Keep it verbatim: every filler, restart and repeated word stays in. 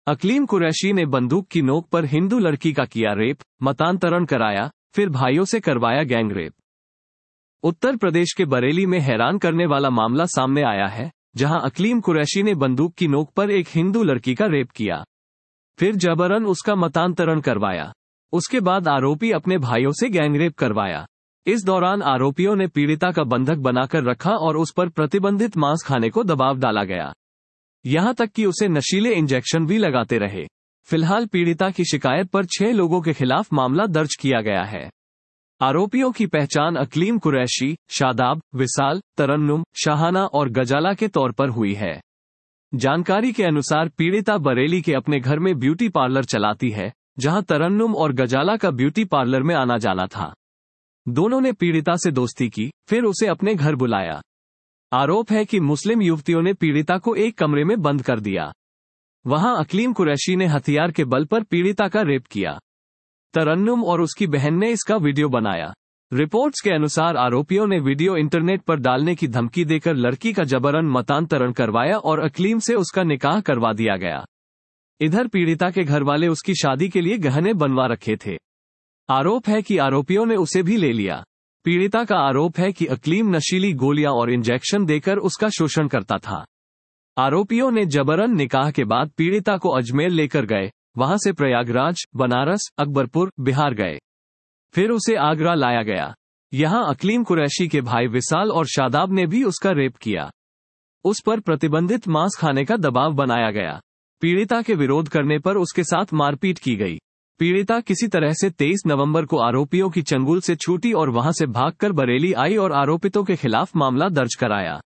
अकलीम कुरैशी ने बंदूक की नोक पर हिंदू लड़की का किया रेप, मतांतरण कराया, फिर भाइयों से करवाया गैंग रेप। उत्तर प्रदेश के बरेली में हैरान करने वाला मामला सामने आया है, जहां अकलीम कुरैशी ने बंदूक की नोक पर एक हिंदू लड़की का रेप किया, फिर जबरन उसका मतांतरण करवाया। उसके बाद आरोपी अपने भाइयों से गैंगरेप करवाया। इस दौरान आरोपियों ने पीड़िता का बंधक बनाकर रखा और उस पर प्रतिबंधित मांस खाने को दबाव डाला गया, यहां तक कि उसे नशीले इंजेक्शन भी लगाते रहे। फिलहाल पीड़िता की शिकायत पर छह लोगों के खिलाफ मामला दर्ज किया गया है। आरोपियों की पहचान अकलीम कुरैशी, शादाब, विसाल, तरन्नुम, शाहाना और गजाला के तौर पर हुई है। जानकारी के अनुसार पीड़िता बरेली के अपने घर में ब्यूटी पार्लर चलाती है, जहां तरन्नुम और गजाला का ब्यूटी पार्लर में आना जाना था। दोनों ने पीड़िता से दोस्ती की, फिर उसे अपने घर बुलाया। आरोप है कि मुस्लिम युवतियों ने पीड़िता को एक कमरे में बंद कर दिया। वहां अकलीम कुरैशी ने हथियार के बल पर पीड़िता का रेप किया। तरन्नुम और उसकी बहन ने इसका वीडियो बनाया। रिपोर्ट्स के अनुसार आरोपियों ने वीडियो इंटरनेट पर डालने की धमकी देकर लड़की का जबरन मतांतरण करवाया और अकलीम से उसका निकाह करवा दिया गया। इधर पीड़िता के घरवाले उसकी शादी के लिए गहने बनवा रखे थे। आरोप है कि आरोपियों ने उसे भी ले लिया। पीड़िता का आरोप है कि अकलीम नशीली गोलियां और इंजेक्शन देकर उसका शोषण करता था। आरोपियों ने जबरन निकाह के बाद पीड़िता को अजमेर लेकर गए, वहां से प्रयागराज, बनारस, अकबरपुर, बिहार गए। फिर उसे आगरा लाया गया। यहां अकलीम कुरैशी के भाई विसाल और शादाब ने भी उसका रेप किया। उस पर प्रतिबंधित मांस खाने का दबाव बनाया गया। पीड़िता के विरोध करने पर उसके साथ मारपीट की गई। पीड़िता किसी तरह से तेईस नवंबर को आरोपियों की चंगुल से छूटी और वहां से भागकर बरेली आई और आरोपितों के खिलाफ मामला दर्ज कराया।